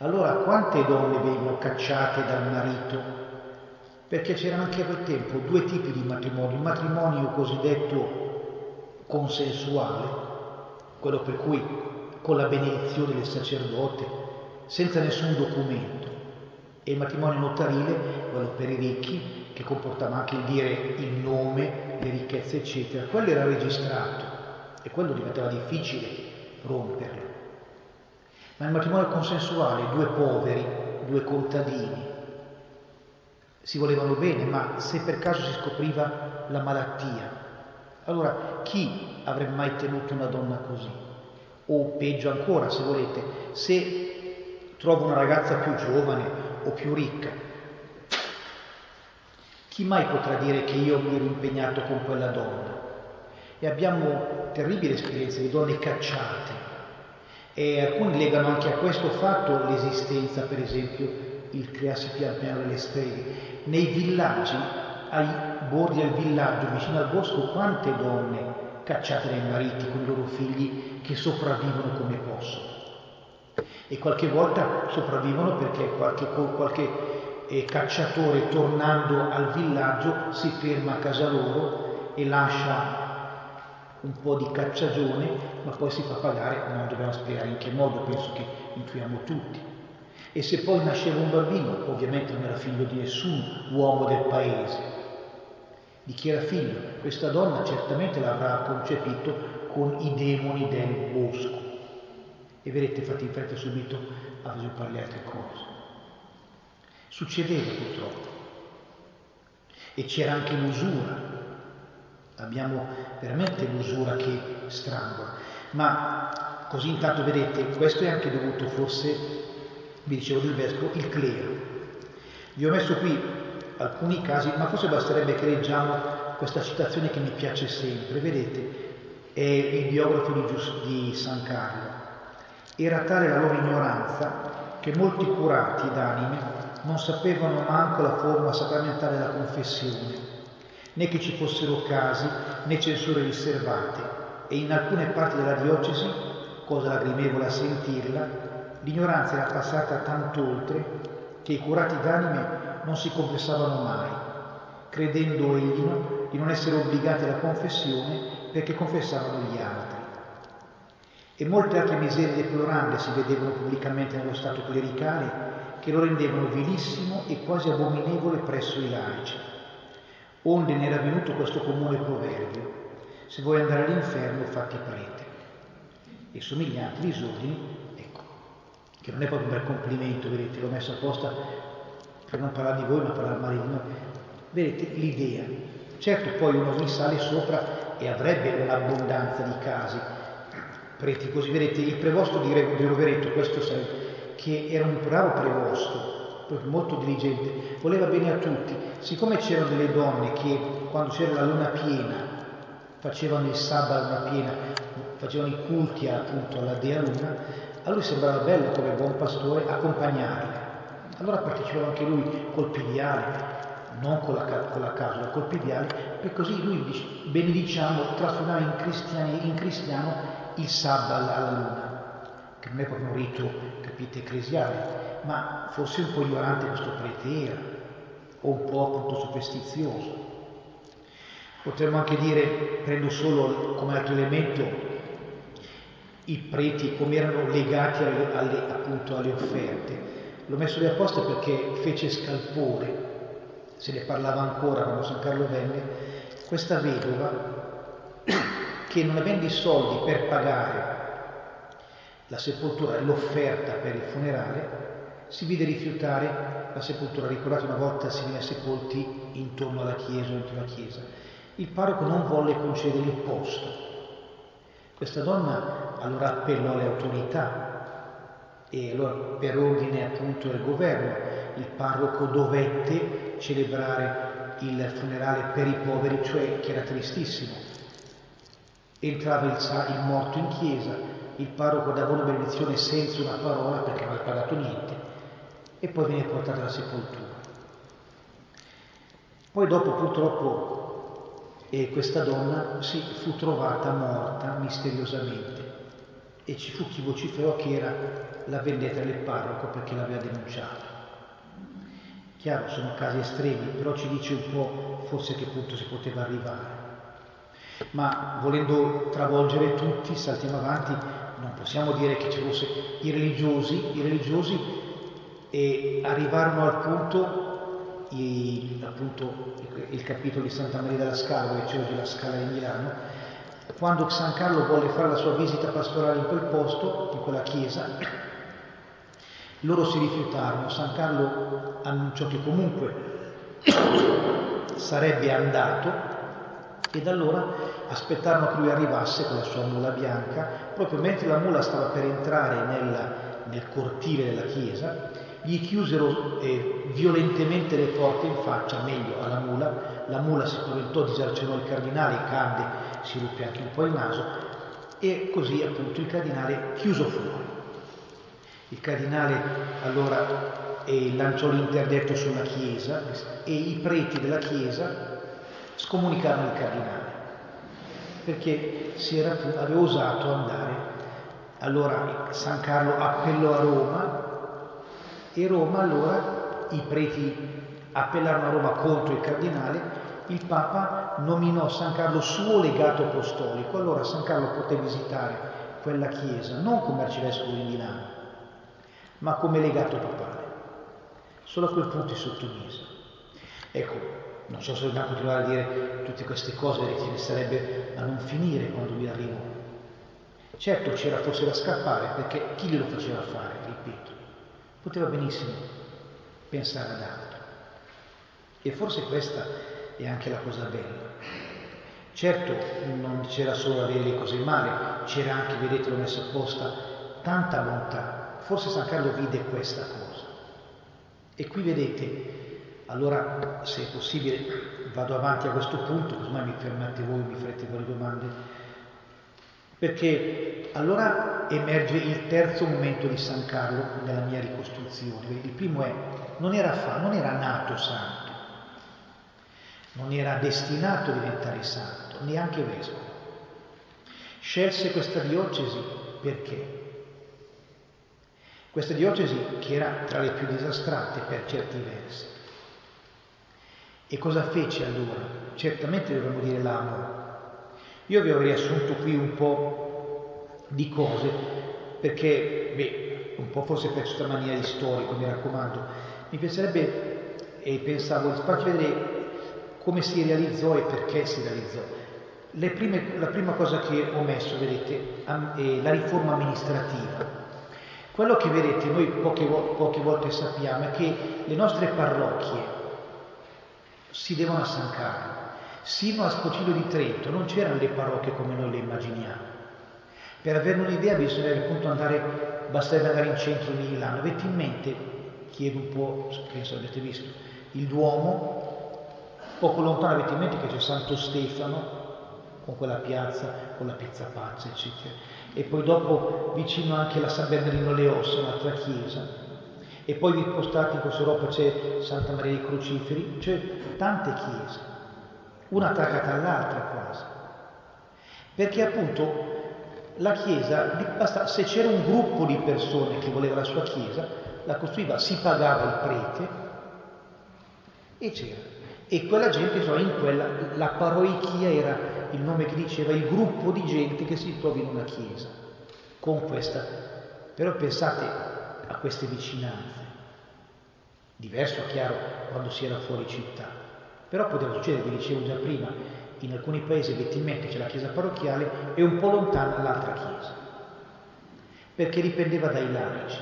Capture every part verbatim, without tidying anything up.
Allora quante donne vengono cacciate dal marito? Perché c'erano anche a quel tempo due tipi di matrimonio, il matrimonio cosiddetto consensuale, quello per cui con la benedizione del sacerdote, senza nessun documento, e il matrimonio notarile, quello per i ricchi, che comportava anche il dire il nome, le ricchezze eccetera, quello era registrato e quello diventava difficile romperlo. Ma il matrimonio consensuale, due poveri, due contadini, si volevano bene, ma se per caso si scopriva la malattia, allora chi avrebbe mai tenuto una donna così? O peggio ancora, se volete, se trovo una ragazza più giovane o più ricca, chi mai potrà dire che io mi ero impegnato con quella donna? E abbiamo terribili esperienze di donne cacciate. E alcuni legano anche a questo fatto l'esistenza, per esempio, il crearsi pian piano delle streghe. Nei villaggi, ai bordi del villaggio, vicino al bosco, quante donne cacciate dai mariti con i loro figli che sopravvivono come possono. E qualche volta sopravvivono perché qualche, qualche eh, cacciatore, tornando al villaggio, si ferma a casa loro e lascia un po' di cacciagione, ma poi si fa pagare, non dobbiamo spiegare in che modo, penso che intuiamo tutti. E se poi nasceva un bambino, ovviamente non era figlio di nessun uomo del paese. Di chi era figlio? Questa donna certamente l'avrà concepito con i demoni del bosco. E vedete, fate in fretta subito a sviluppare le altre cose. Succedeva purtroppo. E c'era anche l'usura. Abbiamo veramente l'usura che strangola. Ma così intanto vedete, questo è anche dovuto forse, vi dicevo del vescovo, il clero. Vi ho messo qui alcuni casi, ma forse basterebbe che leggiamo questa citazione che mi piace sempre. Vedete, è il biografo di, Gius- di San Carlo. Era tale la loro ignoranza che molti curati d'anime non sapevano manco la forma sacramentale della confessione, né che ci fossero casi né censure riservate, e in alcune parti della diocesi, cosa lagrimevole a sentirla, l'ignoranza era passata tanto oltre che i curati d'anime non si confessavano mai, credendo egli di non essere obbligati alla confessione perché confessavano gli altri. E molte altre miserie deplorande si vedevano pubblicamente nello stato clericale che lo rendevano vilissimo e quasi abominevole presso i laici. Onde ne era venuto questo comune proverbio: se vuoi andare all'inferno fatti prete. E somiglianti disordini, ecco, che non è proprio un bel complimento, vedete, l'ho messo apposta per non parlare di voi ma parlare male di noi. Vedete l'idea. Certo poi uno vi sale sopra e avrebbe un'abbondanza di casi, preti così, vedete, il prevosto di Rovereto, questo sarebbe, che era un bravo prevosto, molto diligente, voleva bene a tutti. Siccome c'erano delle donne che quando c'era la luna piena facevano il sabato alla luna piena, facevano i culti appunto alla dea luna, a lui sembrava bello come buon pastore accompagnarle. Allora partecipava anche lui col piviale, non con la, con la casola, col piviale, e così lui, benediciamo, trasformava in, cristiani, in cristiano il sabato alla luna, che non è proprio un rito, capite, ecclesiale, ma forse un po' ignorante questo prete era, o un po' appunto superstizioso. Potremmo anche dire, prendo solo come altro elemento, i preti come erano legati alle, alle, appunto alle offerte. L'ho messo lì apposta perché fece scalpore, se ne parlava ancora quando San Carlo venne, questa vedova che non avendo i soldi per pagare la sepoltura e l'offerta per il funerale, si vide rifiutare la sepoltura. Ricordate, una volta si viene sepolti intorno alla chiesa o dentro la chiesa. Il parroco non volle concedere il posto. Questa donna allora appellò alle autorità e allora per ordine appunto del governo il parroco dovette celebrare il funerale per i poveri, cioè che era tristissimo. Entrava il, il morto in chiesa, il parroco dava una benedizione senza una parola perché non aveva pagato niente e poi viene portata alla sepoltura. Poi dopo purtroppo e questa donna si fu trovata morta misteriosamente. e ci fu chi vociferò che era la vendetta del parroco perché l'aveva denunciato. Chiaro, sono casi estremi, però ci dice un po' forse a che punto si poteva arrivare. Ma volendo travolgere tutti, saltiamo avanti, non possiamo dire che ci fosse i religiosi, i religiosi e arrivarono al punto, i, appunto il capitolo di Santa Maria della Scala, dove c'è oggi la Scala di Milano, quando San Carlo volle fare la sua visita pastorale in quel posto, in quella chiesa, loro si rifiutarono. San Carlo annunciò che comunque sarebbe andato ed allora aspettarono che lui arrivasse con la sua mula bianca. Proprio mentre la mula stava per entrare nel, nel cortile della chiesa, gli chiusero eh, violentemente le porte in faccia, meglio alla mula. La mula si spaventò, disarcionò il cardinale, cadde, si ruppe anche un po' il naso e così appunto il cardinale chiuso fuori. Il cardinale allora eh, lanciò l'interdetto sulla chiesa e i preti della chiesa scomunicarono il cardinale perché si era, aveva osato andare. Allora San Carlo appellò a Roma e Roma allora i preti appellarono a Roma contro il cardinale. Il Papa nominò San Carlo suo legato apostolico. Allora San Carlo poté visitare quella chiesa non come arcivescovo di Milano ma come legato papale. Solo a quel punto si sottomise. Ecco, non so se dobbiamo continuare a dire tutte queste cose, ce ne sarebbe a non finire quando lui arrivò. Certo c'era forse da scappare, perché chi glielo faceva fare, ripeto, poteva benissimo pensare ad altro. E forse questa è anche la cosa bella. Certo non c'era solo avere le cose male, c'era anche, vedete, l'ho messo apposta, tanta bontà. Forse San Carlo vide questa cosa. E qui vedete, allora se è possibile vado avanti a questo punto, così mai mi fermate voi, mi farete voi le domande, perché allora emerge il terzo momento di San Carlo nella mia ricostruzione. Il primo è, non era, fa, non era nato santo, non era destinato a diventare santo, neanche vescovo. Scelse questa diocesi perché? Questa diocesi che era tra le più disastrate per certi versi. E cosa fece allora? Certamente dovremmo dire l'amore. Io vi ho riassunto qui un po' di cose, perché, beh, un po' forse per questa maniera di storico, mi raccomando, mi piacerebbe, e pensavo, di farci vedere come si realizzò e perché si realizzò. Le prime, la prima cosa che ho messo, vedete, è la riforma amministrativa. Quello che vedete noi poche, poche volte sappiamo è che le nostre parrocchie si devono a San Carlo. Sino a Scocillo di Trento non c'erano le parrocchie come noi le immaginiamo. Per averne un'idea bisogna appunto andare, basterebbe andare in centro di Milano. Avete in mente, chiedo un po', penso avete visto, il Duomo, poco lontano avete in mente che c'è Santo Stefano, con quella piazza, con la pizza pazza, eccetera. E poi dopo vicino anche la San Bernardino le Ossa, un'altra chiesa. E poi vi spostate in questa Europa c'è Santa Maria dei Crociferi, c'è tante chiese, una attaccata all'altra quasi. Perché appunto la chiesa, se c'era un gruppo di persone che voleva la sua chiesa, la costruiva, si pagava il prete e c'era. E quella gente, insomma, in quella, la paroichia era il nome che diceva il gruppo di gente che si trova in una chiesa, con questa. Però pensate a queste vicinanze. Diverso, chiaro, quando si era fuori città. Però poteva succedere, vi dicevo già prima, in alcuni paesi effettivamente c'è la chiesa parrocchiale e un po' lontana l'altra chiesa, perché dipendeva dai laici.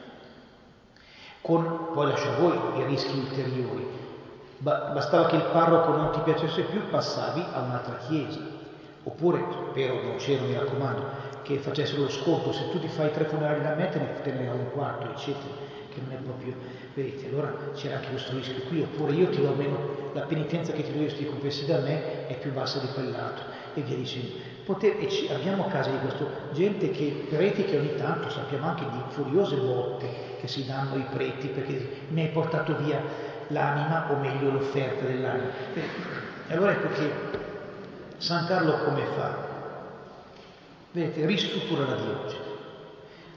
Con, poi lascio a voi i rischi ulteriori. Bastava che il parroco non ti piacesse più, passavi a un'altra chiesa. Oppure, spero non c'ero, mi raccomando, che facessero lo sconto, se tu ti fai tre funerali da me te ne regalano un quarto, eccetera, che non è proprio, vedete, allora c'era anche questo rischio qui. Oppure io ti do meno, la penitenza che ti do io sti confessi da me è più bassa di quell'altro, e via dicendo. Poter, e ci, abbiamo casi di questo, gente che, preti che ogni tanto, sappiamo anche di furiose botte che si danno i preti perché mi hai portato via l'anima, o meglio l'offerta dell'anima. E allora ecco che San Carlo come fa? Vedete, ristruttura la diocesi.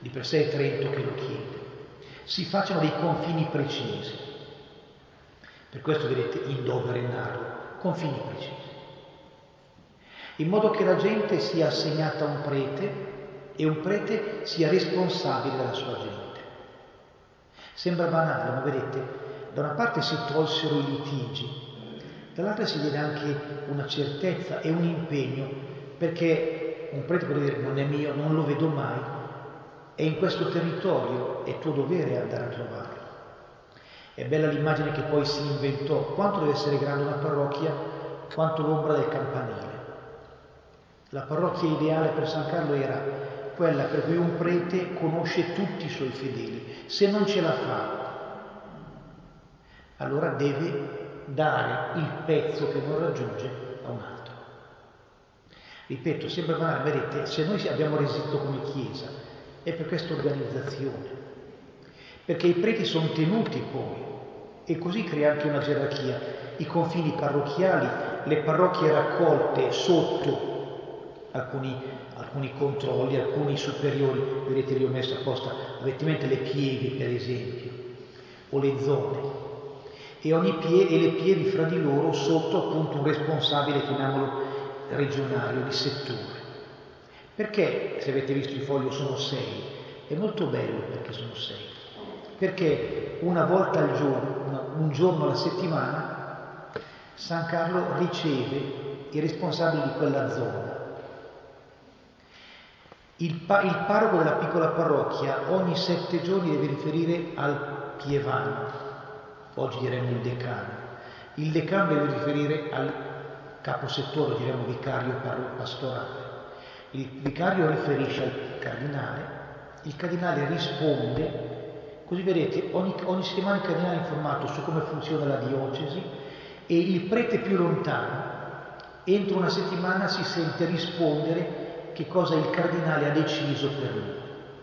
di per sé è Trento che lo chiede, si facciano dei confini precisi. Per questo vedete in dovere narro, confini precisi, in modo che la gente sia assegnata a un prete e un prete sia responsabile della sua gente. Sembra banale, ma vedete, da una parte si tolsero i litigi, dall'altra si diede anche una certezza e un impegno, perché un prete può dire non è mio, non lo vedo mai, è in questo territorio, è tuo dovere andare a trovarlo. È bella l'immagine che poi si inventò, quanto deve essere grande una parrocchia, quanto l'ombra del campanile. La parrocchia ideale per San Carlo era quella per cui un prete conosce tutti i suoi fedeli. Se non ce la fa, allora deve dare il pezzo che non raggiunge a un altro. Ripeto, sembra banale, vedete, se noi abbiamo resistito come Chiesa, è per questa organizzazione, perché i preti sono tenuti poi, e così crea anche una gerarchia, i confini parrocchiali, le parrocchie raccolte sotto alcuni, alcuni controlli, alcuni superiori, vedete lì ho messo apposta, avete in mente le pievi per esempio, o le zone, e, ogni pie, e le pievi fra di loro sotto appunto un responsabile, chiamiamolo regionale, di settore. Perché, se avete visto il foglio, sono sei? È molto bello perché sono sei. Perché una volta al giorno, una, un giorno alla settimana, San Carlo riceve i responsabili di quella zona. Il, pa- il parroco della piccola parrocchia ogni sette giorni deve riferire al pievano, oggi diremmo il decano. Il decano deve riferire al caposettore, diremmo vicario pastorale. Il vicario riferisce al cardinale, il cardinale risponde, così vedete, ogni, ogni settimana il cardinale è informato su come funziona la diocesi e il prete più lontano, entro una settimana si sente rispondere che cosa il cardinale ha deciso per lui.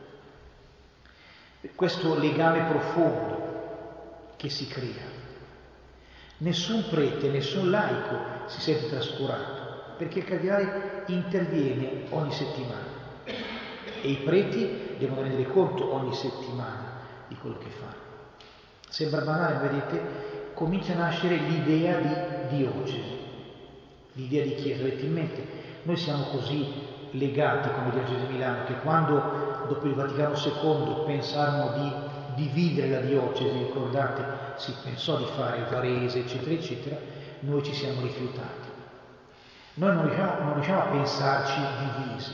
Questo legame profondo che si crea. Nessun prete, nessun laico si sente trascurato, perché il cardinale interviene ogni settimana e i preti devono rendere conto ogni settimana di quello che fanno. Sembra banale, ma vedete, comincia a nascere l'idea di diocesi, l'idea di chiesa. Avete in mente, noi siamo così legati come diocesi di Milano che quando dopo il Vaticano secondo pensarono di dividere la diocesi, ricordate, si pensò di fare Varese, eccetera, eccetera, noi ci siamo rifiutati. Noi non riusciamo, non riusciamo a pensarci divisi.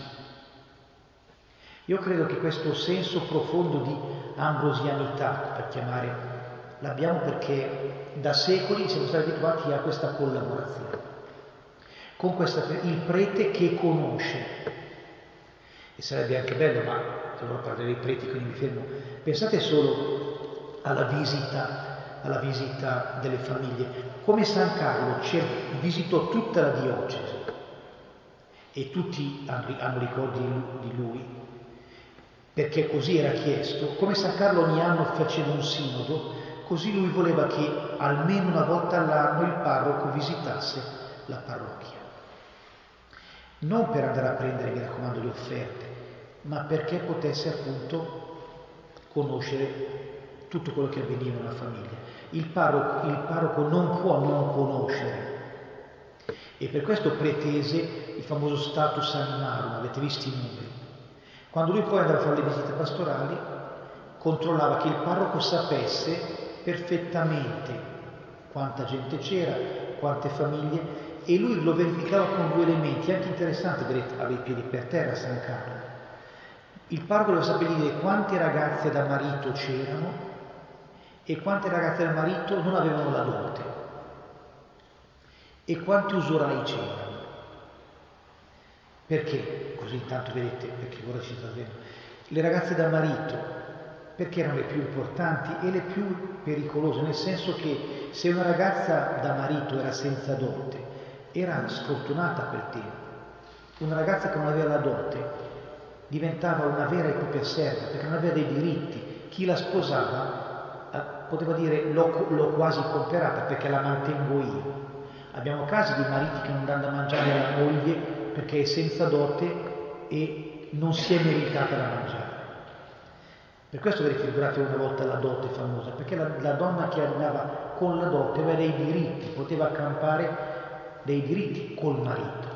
Io credo che questo senso profondo di ambrosianità, per chiamare, l'abbiamo perché da secoli siamo stati abituati a questa collaborazione. Con questa, il prete che conosce, e sarebbe anche bello, ma allora parlerei dei preti, quindi mi fermo. Pensate solo alla visita, alla visita delle famiglie. Come San Carlo visitò tutta la diocesi e tutti hanno, hanno ricordi di lui, perché così era chiesto. Come San Carlo ogni anno faceva un sinodo, così lui voleva che almeno una volta all'anno il parroco visitasse la parrocchia. Non per andare a prendere, mi raccomando, le offerte, ma perché potesse appunto conoscere tutto quello che avveniva nella famiglia. Il parroco, il parroco non può non conoscere e per questo pretese il famoso status animarum, avete visto i numeri. Quando lui poi andava a fare le visite pastorali, controllava che il parroco sapesse perfettamente quanta gente c'era, quante famiglie, e lui lo verificava con due elementi, anche interessanti, vedete, aveva i piedi per terra San Carlo. Il parroco doveva sapere dire quante ragazze da marito c'erano e quante ragazze da marito non avevano la dote e quanti usurai c'erano. Perché? Così intanto vedete, perché ora ci sta vedendo. Le ragazze da marito, perché erano le più importanti e le più pericolose, nel senso che se una ragazza da marito era senza dote, era sfortunata a quel tempo. Una ragazza che non aveva la dote diventava una vera e propria serva, perché non aveva dei diritti. Chi la sposava eh, poteva dire l'ho, l'ho quasi comperata perché la mantengo io. Abbiamo casi di mariti che non danno da mangiare alla moglie perché è senza dote e non si è meritata da mangiare. Per questo vedete, figurate una volta la dote famosa, perché la, la donna che andava con la dote aveva dei diritti, poteva accampare dei diritti col marito.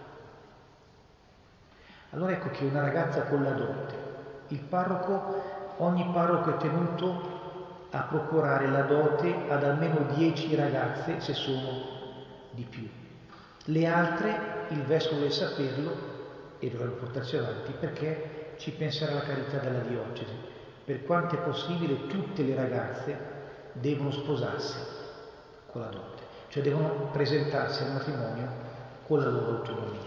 Allora ecco che una ragazza con la dote, il parroco, ogni parroco è tenuto a procurare la dote ad almeno dieci ragazze, se sono di più. Le altre il vescovo deve saperlo e dovrebbe portarsi avanti, perché ci penserà la carità della diocesi. Per quanto è possibile, tutte le ragazze devono sposarsi con la dote, cioè devono presentarsi al matrimonio con la loro autonomia.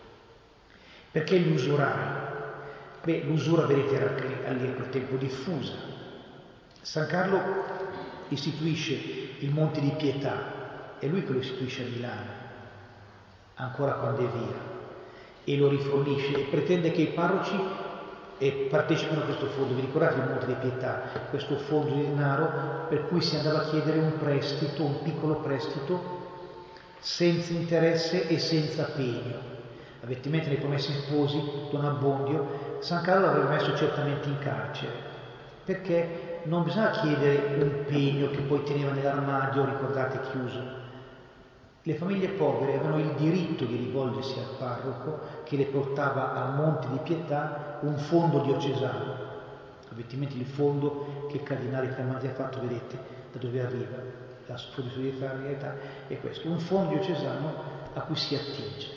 Perché gli usurai? Beh, l'usura, vedete, era lì a quel tempo diffusa. San Carlo istituisce il Monte di Pietà, è lui che lo istituisce a Milano, ancora quando è via, e lo rifornisce e pretende che i parroci e partecipano a questo fondo. Vi ricordate il Monte di Pietà, questo fondo di denaro per cui si andava a chiedere un prestito, un piccolo prestito senza interesse e senza pegno. Avete in mente nei Promessi Sposi, Don Abbondio? San Carlo l'aveva messo certamente in carcere, perché non bisogna chiedere un pegno che poi teneva nell'armadio, ricordate, chiuso. Le famiglie povere avevano il diritto di rivolgersi al parroco che le portava al Monte di Pietà un fondo diocesano. Avete in mente il fondo che il cardinale Clemanzi ha fatto, vedete da dove arriva, la solidarietà è questo, un fondo diocesano a cui si attinge.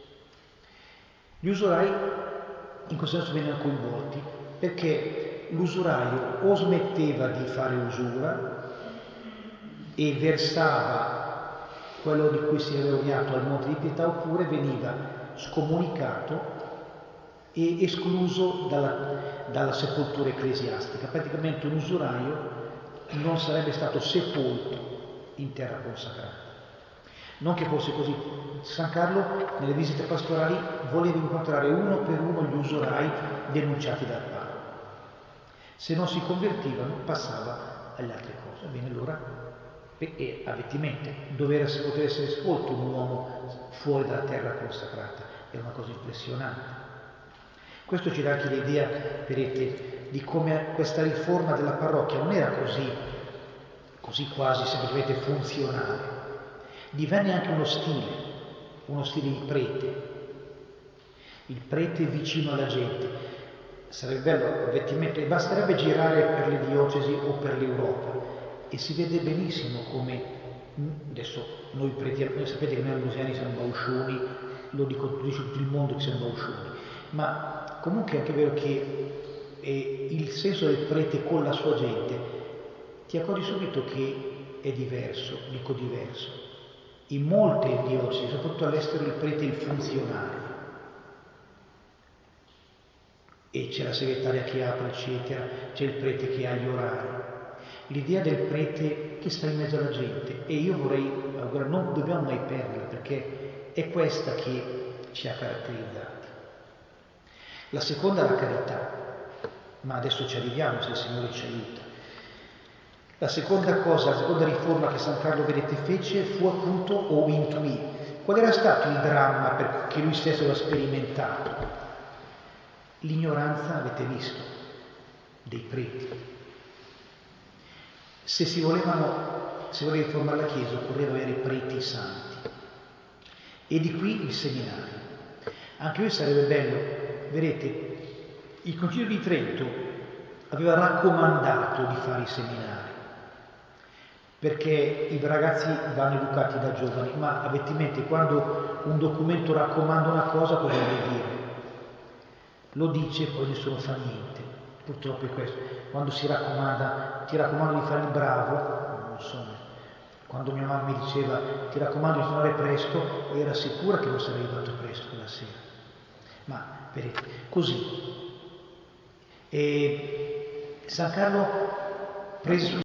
Gli usurai in questo senso vengono coinvolti, perché l'usuraio o smetteva di fare usura e versava quello di cui si era ognato al Monte di Pietà, oppure veniva scomunicato e escluso dalla, dalla sepoltura ecclesiastica. Praticamente un usuraio non sarebbe stato sepolto in terra consacrata. Non che fosse così. San Carlo nelle visite pastorali voleva incontrare uno per uno gli usurai denunciati dal parroco. Se non si convertivano passava alle altre cose. Bene, allora, e avete in mente, dover poter essere sepolto un uomo fuori dalla terra consacrata è una cosa impressionante. Questo ci dà anche l'idea, vedete, di come questa riforma della parrocchia non era così, così quasi semplicemente funzionale. Divenne anche uno stile, uno stile di prete, il prete vicino alla gente. Sarebbe bello, avete in mente, basterebbe girare per le diocesi o per l'Europa e si vede benissimo come, adesso noi preti, voi sapete che noi allusiani siamo bauscioni, lo dico, dice tutto il mondo che siamo bauscioni, ma comunque è anche vero che eh, il senso del prete con la sua gente, ti accorgi subito che è diverso, dico diverso. In molte diocesi, soprattutto all'estero, il prete è il funzionario. E c'è la segretaria che apre, eccetera, c'è il prete che ha gli orari. L'idea del prete che sta in mezzo alla gente, e io vorrei, allora, non dobbiamo mai perderla, perché è questa che ci ha caratterizzati. La seconda è la carità, ma adesso ci arriviamo se il Signore ci aiuta. La seconda cosa, la seconda riforma che San Carlo, vedete, fece fu appunto, o intuì, qual era stato il dramma per, che lui stesso aveva sperimentato? L'ignoranza, avete visto, dei preti. Se si volevano, se voleva riformare la Chiesa, occorreva avere preti santi. E di qui il seminario. Anche qui sarebbe bello, vedete, il Concilio di Trento aveva raccomandato di fare i seminari, perché i ragazzi vanno educati da giovani, ma avete in mente, quando un documento raccomanda una cosa, cosa vuol dire? Lo dice, poi nessuno fa niente. Purtroppo è questo. Quando si raccomanda, ti raccomando di fare il bravo, non so, quando mia mamma mi diceva ti raccomando di tornare presto, io ero sicura che non sarei arrivato presto quella sera. Ma vedete, così. E San Carlo prese